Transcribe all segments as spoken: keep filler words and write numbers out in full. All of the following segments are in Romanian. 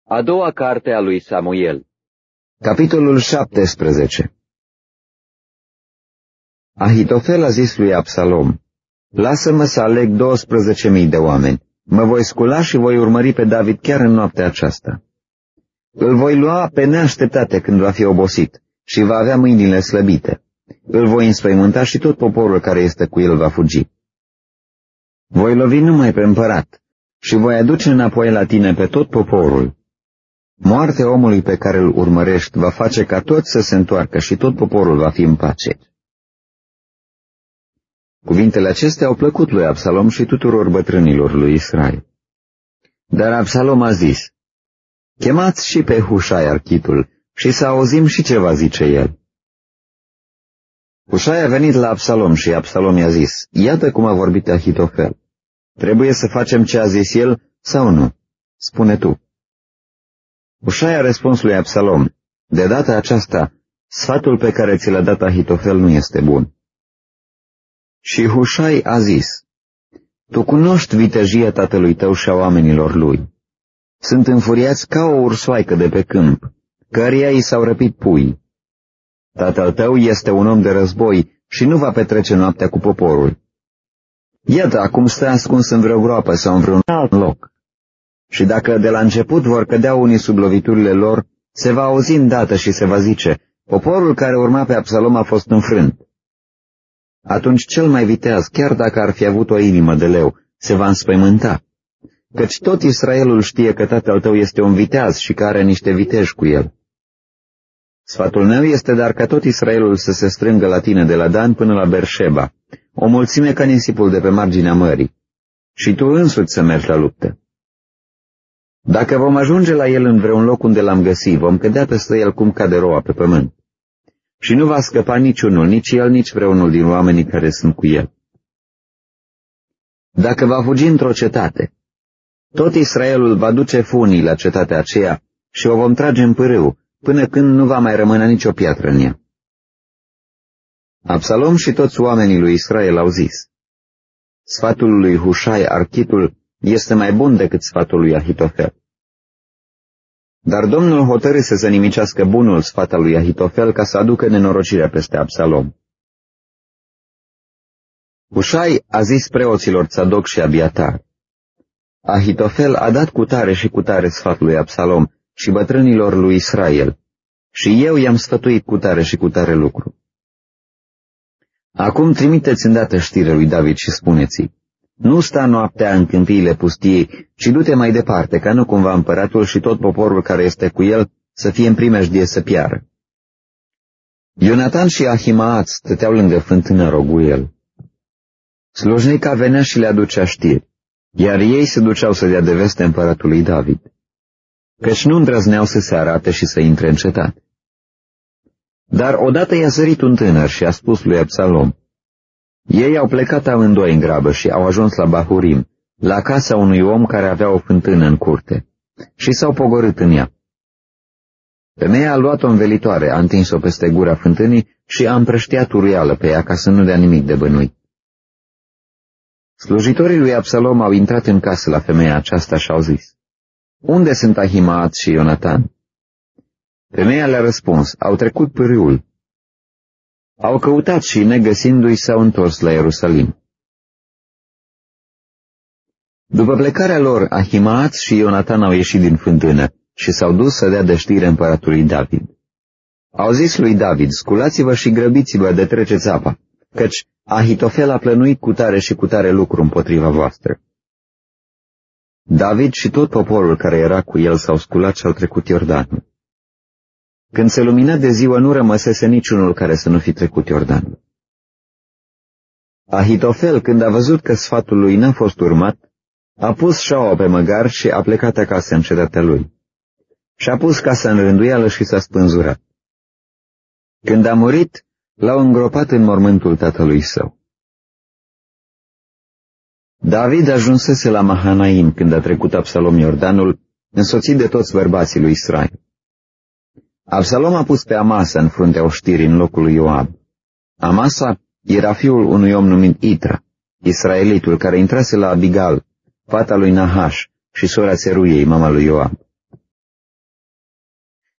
A doua carte a lui Samuel. Capitolul șaptesprezece. Ahitofel a zis lui Absalom: Lasă-mă să aleg douăsprezece mii de oameni. Mă voi scula și voi urmări pe David chiar în noaptea aceasta. Îl voi lua pe neașteptate când va fi obosit și va avea mâinile slăbite. Îl voi înspăimânta și tot poporul care este cu el va fugi. Voi lovi numai pe împărat și voi aduce înapoi la tine pe tot poporul. Moartea omului pe care îl urmărești va face ca toți să se întoarcă și tot poporul va fi în pace. Cuvintele acestea au plăcut lui Absalom și tuturor bătrânilor lui Israel. Dar Absalom a zis: Chemați și pe Hușai architul și să auzim și ce va zice el. Hușai a venit la Absalom și Absalom i-a zis: Iată cum a vorbit Ahitofel. Trebuie să facem ce a zis el sau nu? Spune tu. Hușai a răspuns lui Absalom: De data aceasta, sfatul pe care ți l-a dat Ahitofel nu este bun. Și Hușai a zis: Tu cunoști vitejia tatălui tău și a oamenilor lui. Sunt înfuriați ca o ursoaică de pe câmp, căreia i s-au răpit pui. Tatăl tău este un om de război și nu va petrece noaptea cu poporul. Iată, acum stă ascuns în vreo groapă sau în vreun alt loc. Și dacă de la început vor cădea unii sub loviturile lor, se va auzi îndată și se va zice: Poporul care urma pe Absalom a fost înfrânt. Atunci cel mai viteaz, chiar dacă ar fi avut o inimă de leu, se va înspăimânta, căci tot Israelul știe că tatăl tău este un viteaz și că are niște viteji cu el. Sfatul meu este dar ca tot Israelul să se strângă la tine de la Dan până la Berșeba, o mulțime ca nisipul de pe marginea mării, și tu însuți să mergi la luptă. Dacă vom ajunge la el în vreun loc unde l-am găsit, vom cădea peste el cum cade roa pe pământ. Și nu va scăpa niciunul, nici el, nici vreunul din oamenii care sunt cu el. Dacă va fugi într-o cetate, tot Israelul va duce funii la cetatea aceea și o vom trage în pârâu, până când nu va mai rămâne nicio piatră în ea. Absalom și toți oamenii lui Israel au zis: Sfatul lui Hușai architul este mai bun decât sfatul lui Ahitofel. Dar Domnul hotărâse să nimicească bunul sfat al lui Ahitofel ca să aducă nenorocirea peste Absalom. Hușai a zis preoților Țadoc și Abiatar: Ahitofel a dat cu tare și cu tare sfatul lui Absalom și bătrânilor lui Israel, și eu i-am sfătuit cu tare și cu tare lucru. Acum trimiteți îndată știre lui David și spuneți-i: Nu sta noaptea în câmpiile pustiei, ci du-te mai departe, ca nu cumva împăratul și tot poporul care este cu el să fie în primejdie să piară. Ionatan și Ahimaat stăteau lângă fântână Roguel. Slujnica venea și le aducea știri, iar ei se duceau să dea de veste împăratului David, căci nu îndrăzneau să se arate și să intre în cetate. Dar odată i-a sărit un tânăr și a spus lui Absalom: Ei au plecat amândoi în grabă și au ajuns la Bahurim, la casa unui om care avea o fântână în curte, și s-au pogorât în ea. Femeia a luat o învelitoare, a întins-o peste gura fântânii și a împrăștiat urială pe ea ca să nu dea nimic de bănuit. Slujitorii lui Absalom au intrat în casă la femeia aceasta și au zis: Unde sunt Ahimaat și Ionatan? Femeia le-a răspuns: Au trecut pârâul. Au căutat și, negăsindu-i, s-au întors la Ierusalim. După plecarea lor, Ahimaat și Ionatan au ieșit din fântână și s-au dus să dea de știre împăratului David. Au zis lui David: Sculați-vă și grăbiți-vă de treceți apa, căci Ahitofel a plănuit cu tare și cu tare lucru împotriva voastră. David și tot poporul care era cu el s-au sculat și au trecut Iordanul. Când se lumină de ziua, nu rămăsese niciunul care să nu fi trecut Iordanul. Ahitofel, când a văzut că sfatul lui n-a fost urmat, a pus șaua pe măgar și a plecat acasă în cetatea lui. Și-a pus casa în rânduială și s-a spânzurat. Când a murit, l-au îngropat în mormântul tatălui său. David ajunsese la Mahanaim când a trecut Absalom Iordanul, însoțit de toți bărbații lui Israel. Absalom a pus pe Amasa în fruntea oștirii în locul lui Ioab. Amasa era fiul unui om numit Itra, israelitul care intrase la Abigal, fata lui Nahaș și sora Țeruiei, mama lui Ioab.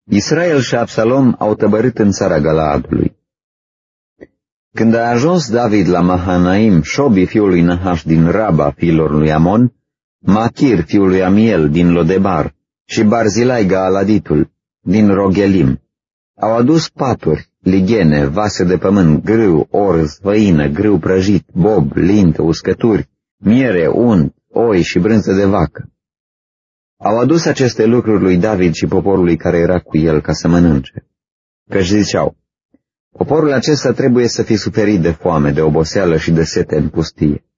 Israel și Absalom au tăbărât în țara Galaadului. Când a ajuns David la Mahanaim, Șobi fiul lui Nahaș din Raba, fiilor lui Amon, Machir fiul lui Amiel din Lodebar și Barzilai Gaaladitul din Rogelim, au adus paturi, lighene, vase de pământ, grâu, orz, făină, grâu prăjit, bob, lintă, uscături, miere, unt, oi și brânză de vacă. Au adus aceste lucruri lui David și poporului care era cu el ca să mănânce, căci ziceau: poporul acesta trebuie să fie suferit de foame, de oboseală și de sete în pustie.